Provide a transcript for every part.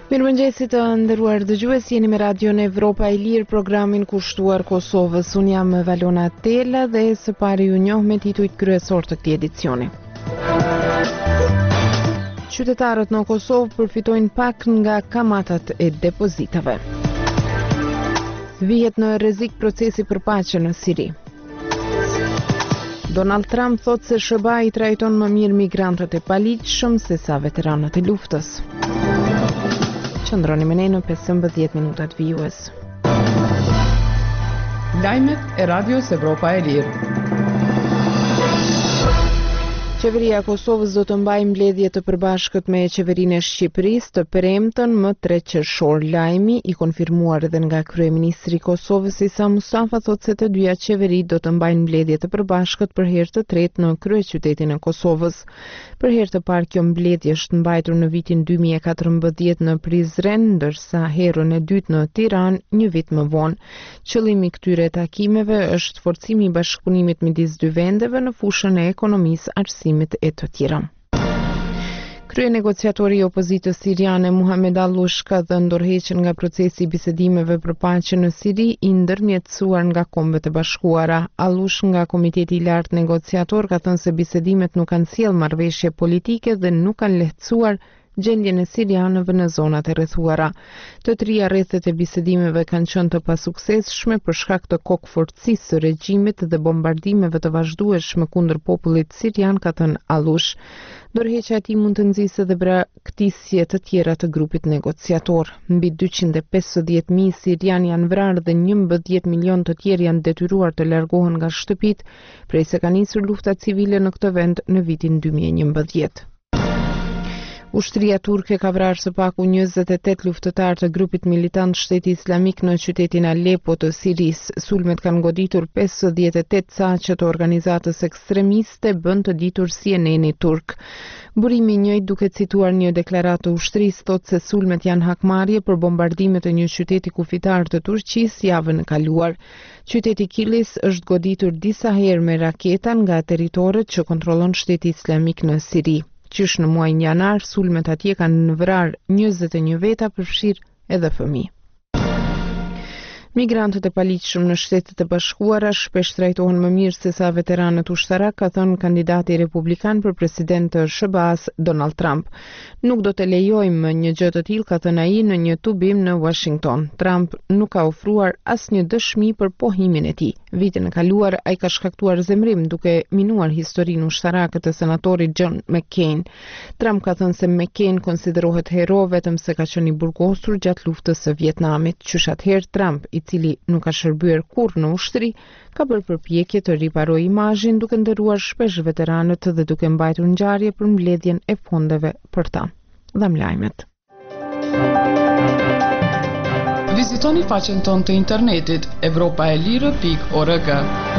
Mirëmëngjesit të nderuar dëgjues, jeni me Radion Evropa e Lirë, programin kushtuar Kosovës. Unë jam Valona Tela dhe së pari ju njoh me titujt kryesor të këtij edicioni. Qytetarët në Kosovë përfitojnë pak nga kamatat e depozitave. Vihet në rrezik procesi për paqe në Siri. Donald Trump thotë se SBA i trajton më mirë migrantët e paligjshëm se sa veteranët e luftës. Qëndroni me ne në 15 minutat vijues. Lajmet e Radios Evropa e Lirë. Qeveria e Kosovës do të mbajë mbledhje të përbashkët me qeverinë e Shqipërisë të premten më 3 qershor. Lajmi i konfirmuar edhe nga kryeministri i Kosovës Isa Mustafa thotë se të dyja qeverit do të mbajnë mbledhje të përbashkët për herë të tretë në kryeqytetin e Kosovës. Për herë të parë kjo mbledhje është mbajtur në vitin 2014 në Prizren, ndërsa herën e dytë në Tiranë një vit më vonë. Qëllimi i këtyre takimeve është forcimi i bashkëpunimit midis dy vendeve në fushën e ekonomisë, arsimit e të tjera. Kryenegociatori i opozitës siriane Muhammed Allush ka dhënë ndërheqjen nga procesi i bisedimeve për paqe në Siri i ndërmjetësuar nga Kombet e Bashkuara. Allush nga Komiteti i Lartë Negociator ka thënë se bisedimet nuk kanë sjellë marrëveshje politike dhe nuk kanë lehtësuar gjendjen e sirianëve në zonat e rrethuara. Të trija rrethet e bisedimeve kanë qenë të pasuksesshme për shkak të kokforcisë së regjimit dhe bombardimeve të vazhdueshme kundër popullit sirian, ka thënë Allush. Ndërheqja e tij mund të nxjisë edhe braktisje të tjera të grupit negociator. Mbi 250.000 sirian janë vrarë dhe 11 milion të tjerë janë detyruar të largohen nga shtëpitë prej se ka nisur lufta civile në këtë vend në vitin 2011. Ushtria turke ka vrarë së paku 28 luftëtar të grupit militant Shteti Islamik në qytetin Aleppo të Sirisë. Sulmet kanë goditur 58 saqe të organizatës ekstremiste, bën të ditur CNN-i turk. Burimi i njëjtë, duke cituar një deklaratë të ushtrisë, thotë se sulmet janë hakmarrje për bombardimet e një qyteti kufitar të Turqisë javën e kaluar. Qyteti Kilis është goditur disa herë me raketa nga territoret që kontrollon Shteti Islamik në Siri. Qysh në muajin janar, sulmet atje kanë vrarë 21 veta, përfshirë edhe fëmijë. Migrantët e paligjshëm në Shtetet e Bashkuara shpesh trajtohen më mirë se sa veteranët ushtarak, ka thënë kandidati republikan për president të SBA-s Donald Trump. Nuk do të lejojmë një gjë të tillë, ka thënë ai në një tubim në Washington. Trump nuk ka ofruar asnjë dëshmi për pohimin e tij. Vitin e kaluar ai ka shkaktuar zemrim duke minuar historinë ushtarake të senatorit John McCain. Trump ka thënë se McCain konsiderohet hero vetëm se ka qenë i burgosur gjatë luftës së Vietnamit. Qysh atëherë Trump, i cili nuk ka shërbyer kurrë në ushtri, ka bërë përpjekje të riparojë imazhin duke nderuar shpesh veteranët dhe duke mbajtur ngjarje për mbledhjen e fondeve për ta. Dham lajmet. Vizitoni faqen tonë të internetit evropaelire.org.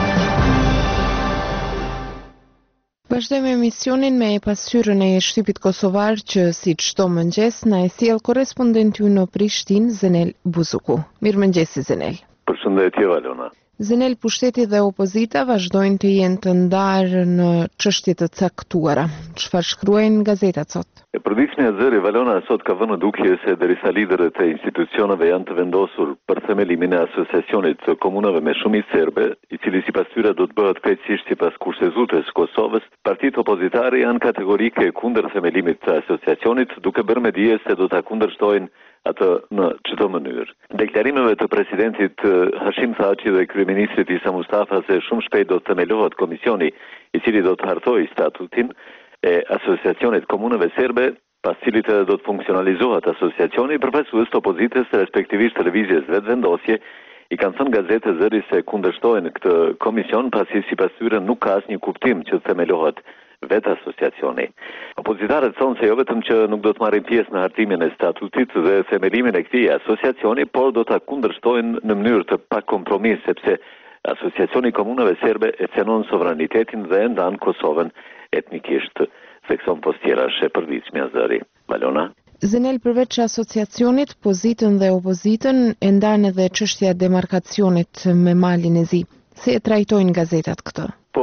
Vazhdojmë emisionin me pasqyrën e shtypit kosovar që si çdo mëngjes na e sjell korrespondenti ynë në Prishtinë, Zenel Buzuku. Mirëmëngjes Zenel. Përshëndetje Valona. Zenel, pushteti dhe opozita vazhdojnë të jenë të ndarë në çështje të caktuara. Çfarë shkruajnë gazetat sot? Përditshmja e zëri Valona sot ka vënë dukje se derisa liderët e institucioneve janë të vendosur për themelimin e asociacionit të komunave me shumicë serbe, i cili sipas tyre do të bëhet krejtësisht sipas kursezutës së Kosovës, partitë opozitare janë kategorike kundër themelimit të asociacionit, duke bërë me dije se do ta kundërshtojnë atë në çdo mënyrë. Deklarimeve të presidentit Hashim Thaçi dhe kryeministrit Isa Mustafa se shumë shpejt do të themelohet komisioni i cili do të hartojë statutin e asociacionit komunave serbe, pas cilit edhe do të funksionalizohet asociacioni, përfaqësues të opozitës, respektivisht televizjes vetëvendosje, i kanë thënë gazetë zëri se kundërshtojnë këtë komision, pasi sipas tyre nuk ka asnjë kuptim që të themelohet vetë asociacioni. Opozitarët thonë se jo vetëm që nuk do të marrin pjesë në hartimin e statutit dhe themelimin e këtij asociacioni, por do ta kundërshtojnë në mënyrë të pakompromis, sepse asociacioni komunave serbe e cenon sovranitetin dhe e ndan Kosovën etnikisht, thekson postiera e përditshmja zëri. Valona. Zenel, përveç asociacionit, pozitën dhe opozitën e ndan edhe çështja e demarkacionit me malin e Zi. Si e trajtojnë gazetat këtë? Po,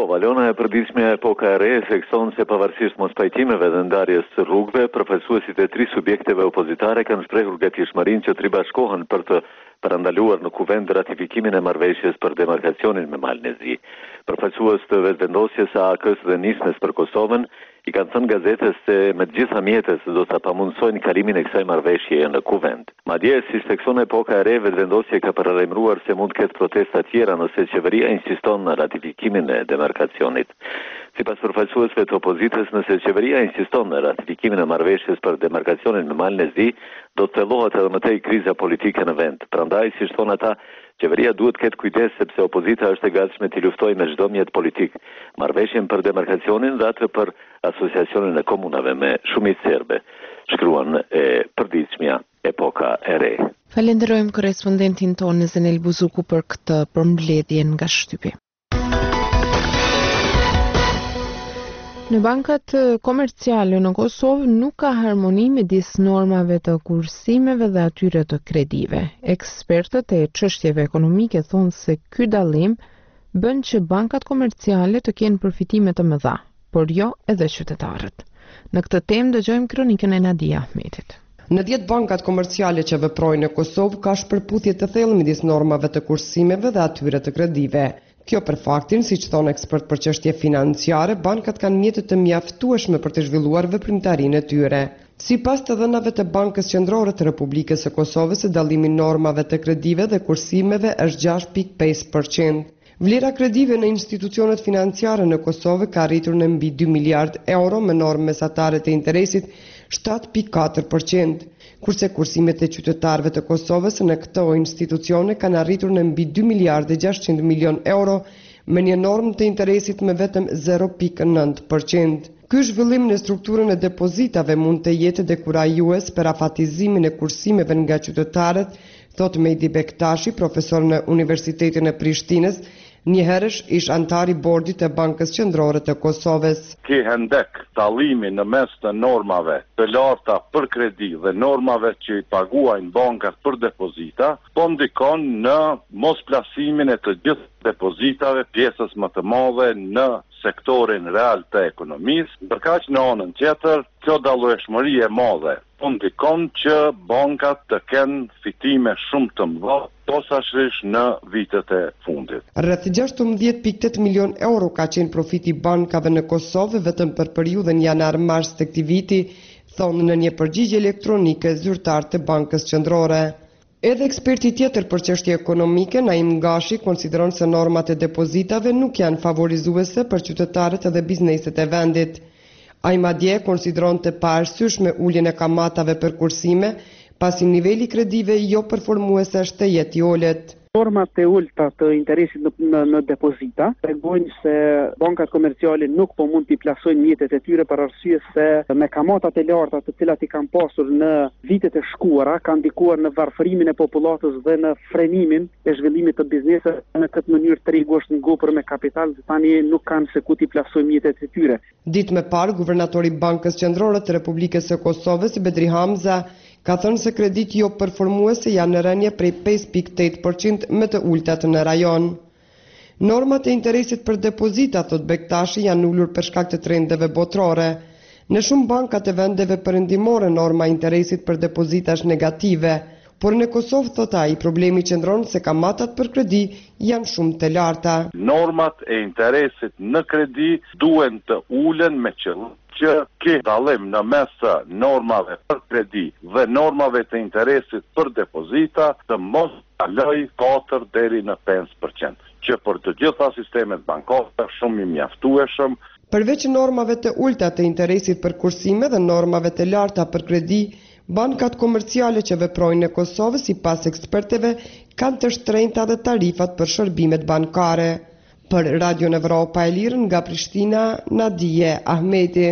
Valona e përditshmja epoka e re e thekson se pavarësisht mos pajtimeve dhe ndarjes së rrugëve, përfaqësuesit e 3 subjekteve opozitare kanë shprehur gatishmërinë që të ribashkohen për të parandaluar në kuvend ratifikimin e marrëveshjes për demarkacionin me Malin e Zi. Përfaqësues të vetëvendosjes së AK-s dhe Nismes për Kosovën i kanë thënë gazetës se me të gjitha mjetet do ta pamundsojnë kalimin e kësaj marrëveshjeje në kuvend. Madje si thekson epoka e re, vetëvendosja ka paralajmëruar se mund të ketë protesta tjera nëse qeveria insiston në ratifikimin e demarkacionit. Sipas përfaqësuesve të opozitës, nëse qeveria insiston në ratifikimin e marrëveshjes për demarkacionin me Malin e Zi, do të thellohet edhe më tej kriza politike në vend. Prandaj, siç thonë ata, qeveria duhet ketë kujdes sepse opozita është e gatshme të luftojë me çdo mjet politik marrëveshjen për demarkacionin dhe atë për asociacionin e komunave me shumicë serbe, shkruan e përditshmja epoka e re. Falenderojmë korrespondentin tonë Zenel Buzuku për këtë përmbledhje nga shtypi. Në bankat komerciale në Kosovë nuk ka harmoni midis normave të kursimeve dhe atyre të kredive. Ekspertët e çështjeve ekonomike thonë se ky dallim bën që bankat komerciale të kenë përfitime të mëdha, por jo edhe qytetarët. Në këtë temë dëgjojmë kronikën e Nadia Ahmetit. Në 10 bankat komerciale që veprojnë në Kosovë ka shpërputhje të thellë midis normave të kursimeve dhe atyre të kredive. Kjo për faktin, siç thon ekspert për çështje financiare, bankat kanë mjete të mjaftueshme për të zhvilluar veprimtarinë e tyre. Sipas të dhënave të Bankës Qendrore të Republikës së Kosovës, dallimi i normave të kredive dhe kursimeve është 6.5%. Vlera kredive në institucionet financiare në Kosovë ka arritur në mbi 2 miliard euro me normë mesatare të interesit 7.4%, kurse kursimet e qytetarëve të Kosovës në këto institucione kanë arritur në mbi 2 miliardë 600 milion euro me një normë të interesit me vetëm 0.9%. Ky zhvillim në strukturën e depozitave mund të jetë dekurajues për afatizimin e kursimeve nga qytetarët, thot Mejdi Bektashi, profesor në Universitetin e Prishtinës, njëherësh ish antari bordit e Bankës Qendrore të Kosovës. Ki hendek dallimi në mes të normave të larta për kredi dhe normave që i paguajnë bankat për depozita, po ndikon në mos plasimin e të gjithë depozitave pjesës më të madhe në sektorin real të ekonomisë, ndërkaq në anën tjetër, kjo dallueshmëri e madhe po ndikon që bankat të kenë fitime shumë të mëdha posaçërisht në vitet e fundit. Rreth 16.8 milion euro ka qenë profiti i bankave në Kosovë vetëm për periudhën janar-mars të këtij viti, thonë në një përgjigje elektronike zyrtar të Bankës Qendrore. Edhe eksperti tjetër për çështje ekonomike, Naim Gashi, konsideron se normat e depozitave nuk janë favorizuese për qytetarët edhe bizneset e vendit. Ai madje konsideron të paarsyeshme uljen e kamatave për kursime, pasi niveli kredive jo performuese është të jetë i ulët. Normat e ulta të interesit në depozita tregojnë se bankat komerciale nuk po mund t'i plasojnë mjetet e tyre për arsye se me kamatat e larta të cilat i kanë pasur në vitet e shkuara kanë ndikuar në varfërimin e popullatës dhe në frenimin e zhvillimit të biznesit. Në këtë mënyrë tregu është ngopur me kapital dhe tani nuk kanë se ku t'i plasojnë mjetet e tyre. Ditë më parë, guvernatori i Bankës Qendrore të Republikës së Kosovës, Bedri Hamza, ka thënë se kredit jo performuese janë në rënje prej 5.8% me të ultat në rajon. Normat e interesit për depozita, thot Bektashi, janë ulur për shkak të trendeve botërore. Në shumë bankat e vendeve perëndimore norma e interesit për depozita është negative, por në Kosovë, thot ai, problemi qëndron se kamatat për kredi janë shumë të larta. Normat e interesit në kredi duhen të ulen me qëllim që ke dallim në mes të normave për kredi dhe normave të interesit për depozita të mos kaloj 4 deri në 5%, që për të gjitha sistemet bankare shumë i mjaftueshëm. Përveç normave të ulta të interesit për kursime dhe normave të larta për kredi, bankat komerciale që veprojnë në Kosovë, sipas eksperteve, kanë të shtrenjta dhe tarifat për shërbimet bankare. Për Radio Evropa e Lirë nga Prishtina, Nadije Ahmeti.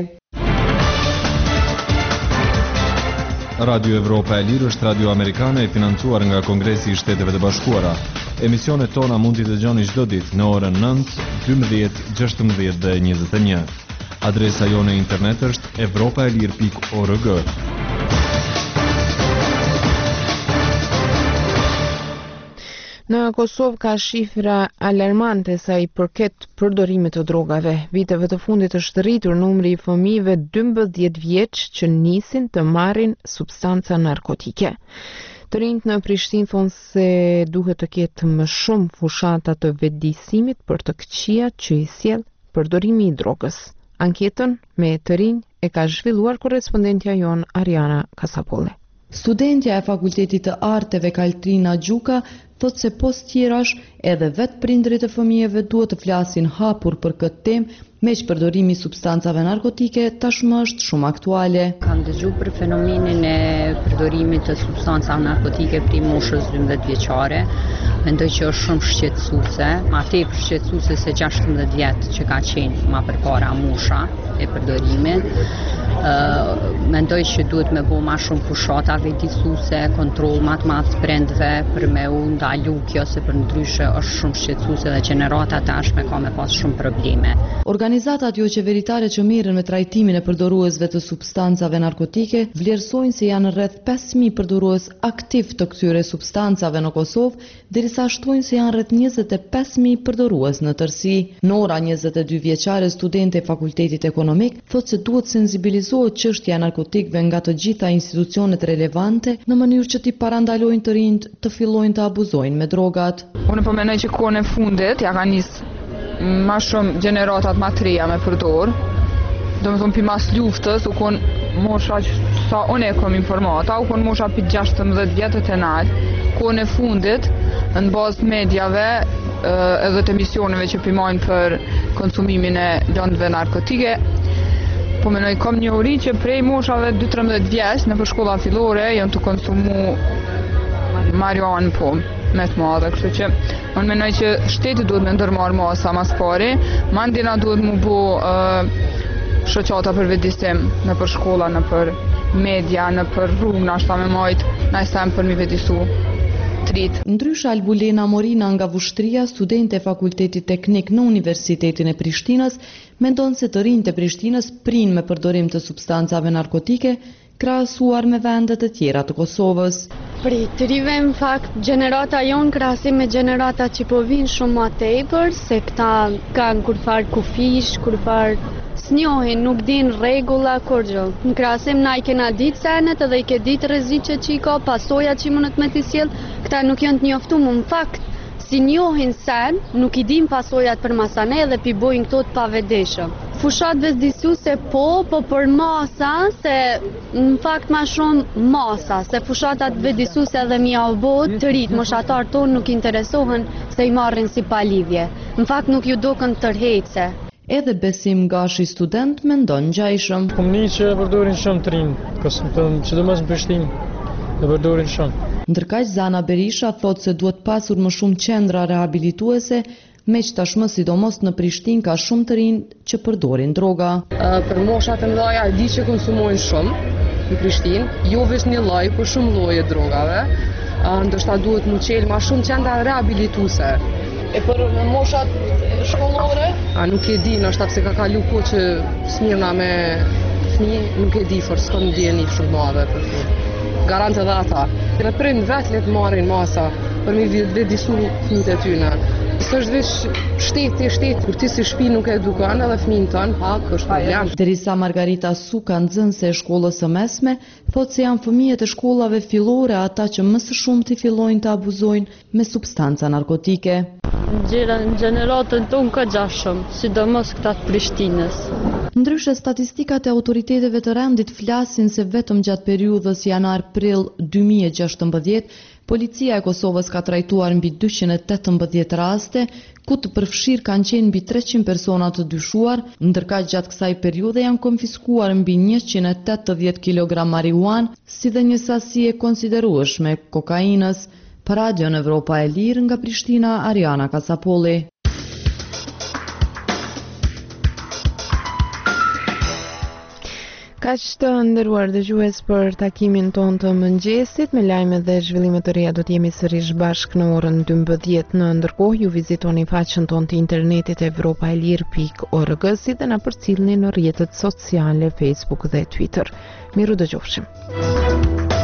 Radio Evropa e Lirë është radio amerikane e financuar nga Kongresi i Shteteve të Bashkuara. Emisionet tona mund t'i dëgjoni çdo ditë në orën 9, 12, 16 dhe 21. Adresa jone internet është europaelir.org. Në Kosovë ka shifra alarmante sa i përket përdorimit të drogave. Viteve të fundit është rritur numri i fëmijëve 12 vjeç që nisin të marrin substanca narkotike. Të rinjt në Prishtinë thonë se duhet të ketë më shumë fushata të vetëdijsimit për të këqijat që i sjell përdorimi i drogës. Anketën me të rinj e ka zhvilluar korrespondentja jon Ariana Kasapolli. Studentja e Fakultetit të Arteve Kaltrina Gjuka thot se pos tjerash edhe vetë prindrit e fëmijëve duhet të flasin hapur për këtë temë, meq përdorimi i substancave narkotike tashmë është shumë aktuale. Kam dëgjuar për fenomenin e përdorimit të substancave narkotike prej moshës 12 vjeçare. Mendoj që është shumë shqetësuese, ma tepër shqetësuese se 16 vjet që ka qenë më përpara mosha e përdorimit. Mendoj që duhet me bo ma shumë fushata vetëdijsuese, kontroll ma të madh prindve për me u ndalu kjo, se për ndryshe është shumë shqetësuese dhe gjenerata tashme ka me pas shumë probleme. Organizatat jo qeveritare që merren me trajtimin e përdoruesve të substancave narkotike vlerësojnë se janë rreth 5000 përdorues aktiv të këtyre substancave në Kosovë, derisa shtojnë se janë rreth 25000 përdorues në tërësi. Nora, 22 vjeçare, studente e Fakultetit Ekonomik, thotë se duhet sensibilizohet çështja e narkotikëve nga të gjitha institucionet relevante në mënyrë që t'i parandalojnë të rinjt të fillojnë të abuzojnë me drogat. Unë po mendoj që kohën e fundit ja ka nis ma shumë gjeneratat ma të reja me përdor. Do me thonë pimas luftës, u kon mosha që sa unë e kom informata, u kon mosha për 16 vjetët e nalë. Kohën e fundit, në bazë medjave edhe të emisioneve që pimojnë për konsumimin e lëndëve narkotike, po menoj kom një uri që prej moshave 12-13 vjeç në për shkolla fillore janë të konsumu marijuanë po me të madhe, kështu që unë menoj që shteti duhet me ndërmarrë masa mas pari, mandina duhet mu bo shoqata për vetëdijsim në për shkolla, në për media, në për rrugë, na shta me majt, na isem për mi vetëdijsu. Ndryshe Albulena Morina nga Vushtria, studente e Fakultetit Teknik në Universitetin e Prishtinës, mendon se të rinjtë e Prishtinës prinë me përdorim të substancave narkotike, krahasuar me vendet e tjera të Kosovës. Për të rive në fakt gjenerata jonë krahasim me gjenerata që po vinë shumë ma tepër, se këta kanë kur farë kufish, kur farë s'njohin, nuk din rregulla kur gjë. Në krahasim na i kena ditë senet edhe i ke ditë rreziqet që i ka, pasojat që mundet me t'i sjell, këta nuk janë të njoftuar, në fakt si njohin sen, nuk i din pasojat për masane dhe pi bojnë këto të pavetdijshëm. Fushat vetëdijsuese po për masa, se në fakt ma shumë masa, se fushatat vetëdijsuese edhe mja u bot të rritë, moshatar tonë nuk interesohen se i marrin si palidhje. Në fakt nuk ju doken tërheqse. Edhe Besim Gashi, student, mendon ngjajshëm. Kom një që përdorin shumë të rinj, sidomos në Prishtinë, e përdorin shumë. Ndërkaq Zana Berisha thotë se duhet pasur më shumë qendra rehabilituese, meq tashmë sidomos në Prishtinë ka shumë të rinj që përdorin droga. Për moshat e mëdha di që konsumojnë shumë në Prishtinë, jo vetëm një lloj, por shumë lloje drogave. Ndoshta duhet më qelë më shumë qendra rehabilituese. E për moshat shkollore? Nuk e di, ndoshta pse ka kalu kohë që smirna me fëmijë, nuk e di, forse s'kam ndjeni shumë madhe për këtë. Garant edhe ata. Dhe prind vetë le të marrin masa për mi vetëdijsu fëmijët e tyre. S'është vetë shteti, kur ti si shtëpi nuk e edukon edhe fëmijën tën, është problem. Derisa Margarita Suka, nxënëse e shkollës së mesme, thotë se janë fëmijët e shkollave fillore ata që më së shumti fillojnë të abuzojnë me substanca narkotike. Në gjeneratën tonë ka gjashëm, sidomos këta të Prishtinës. Ndryshe, statistikat e autoriteteve të rendit flasin se vetëm gjatë periudhës janar-prill 2016, policia e Kosovës ka trajtuar mbi 218 raste, ku të përfshirë kanë qenë mbi 300 persona të dyshuar, ndërkaq gjatë kësaj periudhe janë konfiskuar mbi 180 kg marijuanë, si dhe një sasi e konsiderueshme kokainës. Për Radion Evropa e Lirë nga Prishtina, Ariana Kasapolli. Kaq të nderuar dëgjues për takimin ton të mëngjesit, me lajme dhe zhvillime të reja do t'jemi sërish bashk në orën 12. Në ndërkohë ju vizitoni faqen ton të internetit evropaelir.org, si dhe na përcillni në rrjetet sociale Facebook dhe Twitter. Miru dëgjofshim.